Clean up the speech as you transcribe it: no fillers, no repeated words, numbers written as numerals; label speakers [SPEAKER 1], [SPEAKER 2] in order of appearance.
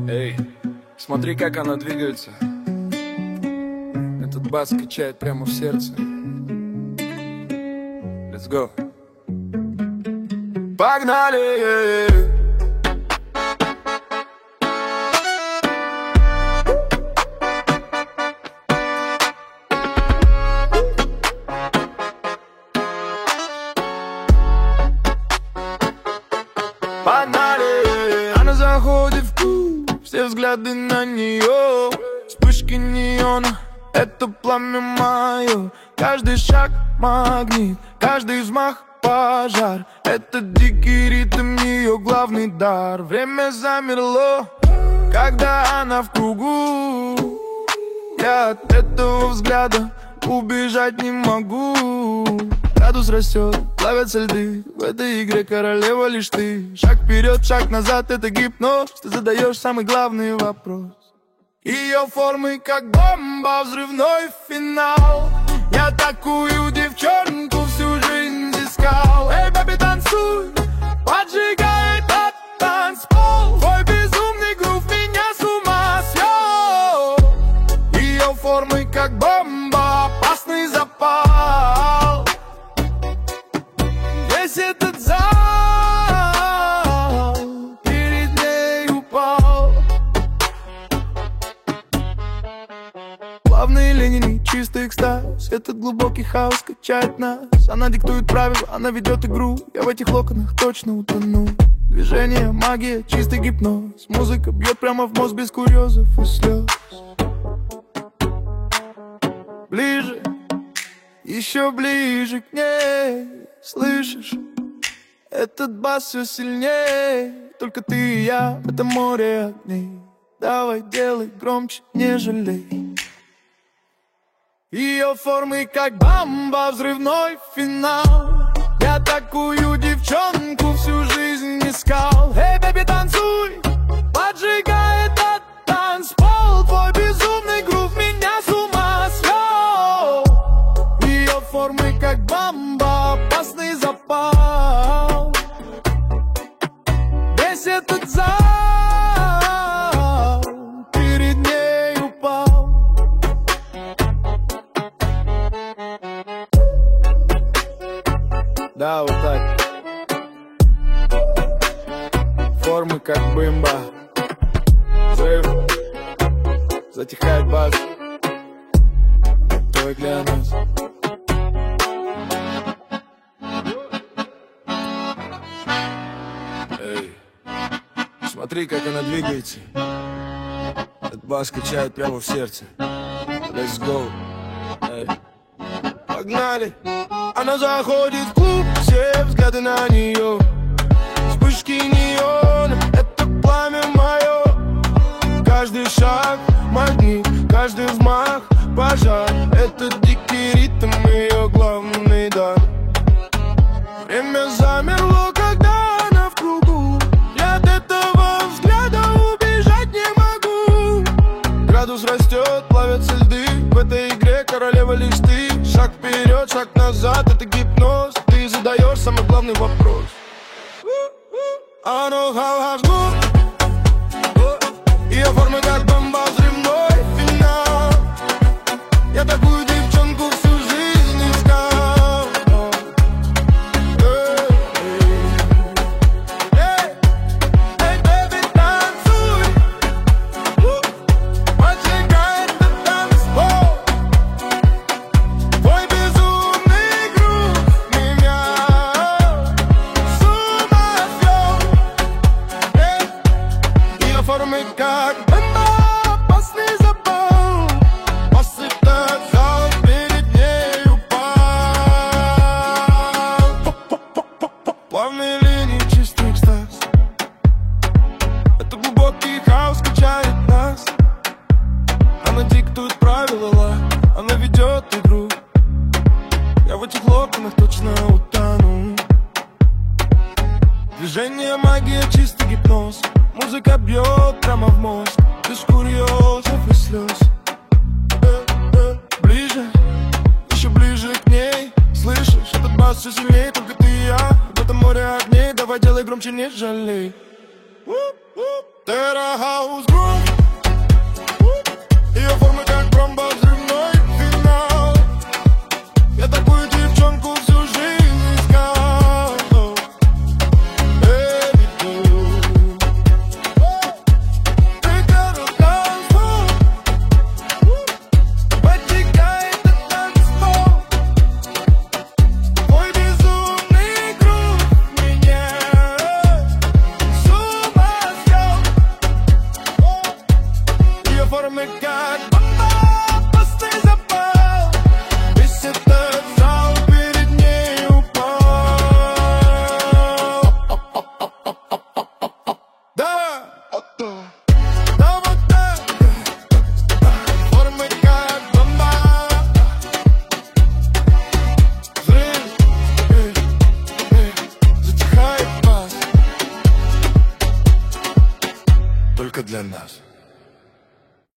[SPEAKER 1] Эй, смотри, как она двигается. Этот бас качает прямо в сердце. Let's go. Погнали! Погнали! Она заходит в клуб, все взгляды на нее. Вспышки неона, это пламя мое. Каждый шаг магнит, каждый взмах пожар. Это дикий ритм, ее главный дар. Время замерло, когда она в кругу. Я от этого взгляда убежать не могу. Градус растет, плавятся льды. В этой игре королева лишь ты. Шаг вперед, шаг назад, это гипноз. Ты задаешь самый главный вопрос. Ее формы как бомба, взрывной финал. Я такую девчонку всю жизнь искал. Эй, бэби, танцуй, поджигай этот танцпол. Твой безумный грув меня с ума свел. Ее формы как бомба, опасный запал. Весь этот зал перед ней упал. Плавный Ленин, чистый экстаз. Этот глубокий хаос качает нас. Она диктует правила, она ведет игру. Я в этих локонах точно утону. Движение, магия, чистый гипноз. Музыка бьет прямо в мозг без курьезов и слез. Ближе, еще ближе к ней. Слышишь, этот бас все сильнее. Только ты и я, это море огней. Давай делай громче, не жалей. Ее формы как бомба, взрывной финал. Я такую девчонку всю жизнь искал. Эй, бэби, танцуй, поджигай этот танцпол. Твой безумный грув меня с ума свел. Ее формы как бомба, опасный запал. Весь этот зал перед ней упал. Да, вот так. Формы как бымба. Взрыв. Затихает бас. Твой глянец. Эй, смотри, как она двигается. Этот бас качает прямо в сердце. Let's go. Эй. Погнали! Она заходит в клуб, все взгляды на нее. Вспышки неона, это пламя мое. Каждый шаг магнит, каждый взмах пожар. Это дикий ритм, ее главный дар. Время замерло, когда она в кругу. Я от этого взгляда убежать не могу. Градус растет, плавятся льды. В этой игре королева лишь ты. Шаг вперед, шаг назад, это гипноз. Ты задаешь самый главный вопрос. I know how good. Ее формы как бомба, взрывной финал. Я такую девчонку всю жизнь искал. Эй, бэби, танцуй, поджигай этот танцпол. Твой безумный грув меня с ума свел. Ее формы как бомба, опасный запал. Бас этот зал перед ней упал. Плавные линии, чистый экстаз. Это глубокий хаос качает нас. Она диктует правила, она ведет игру. Я в этих локонах точно утону. Движение, магия, чистый гипноз. Музыка бьет прямо в мозг, без курьезов и слез. Ближе, еще ближе к ней. Слышишь, этот бас все сильнее. Только ты и я, в этом море огней. Давай делай громче, не жалей. Террахаус Грув. Ее формы как бомба, взрывной финал. Я такую девчонку всю жизнь искал. Baby, пригород танцпол, подтекает этот танцпол. Твой безумный грув меня с ума свел. Ее формы как бомба, пустый запал. Весь этот зал перед ней упал. Да, да, вот так. Формы как бомба. Взрыв, затихает бас. Только для нас.